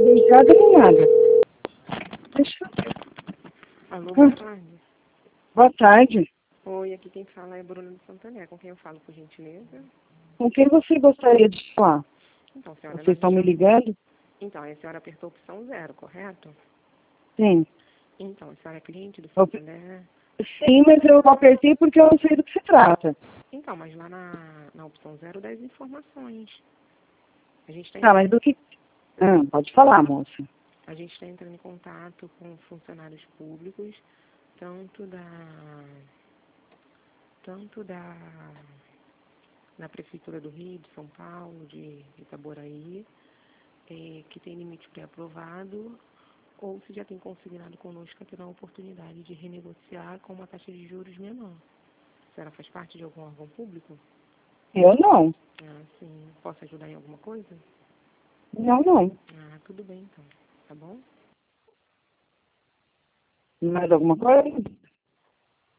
ligada nem nada. Deixa eu ver. Alô, boa tarde. Boa tarde. Oi, aqui quem fala é Bruna de Santander. Com quem eu falo, por gentileza? Com quem você gostaria de falar? Então, senhora, Vocês estão me ligando? Então, a senhora apertou a opção 0, correto? Sim. Então, a senhora é cliente do Eu- Santander? Sim, mas eu apertei porque eu não sei do que se trata. Então, mas lá na opção 0 das informações. A gente está Tá, mas do que... pode falar, moça. entrando em contato com funcionários públicos, tanto da Prefeitura do Rio, de São Paulo, de Itaboraí, que tem limite pré-aprovado, ou se já tem consignado conosco a ter a oportunidade de renegociar com uma taxa de juros menor. A senhora faz parte de algum órgão público? Eu não. Ah, sim. Posso ajudar em alguma coisa? Não, não. Ah, tudo bem então. Tá bom? Mais alguma coisa?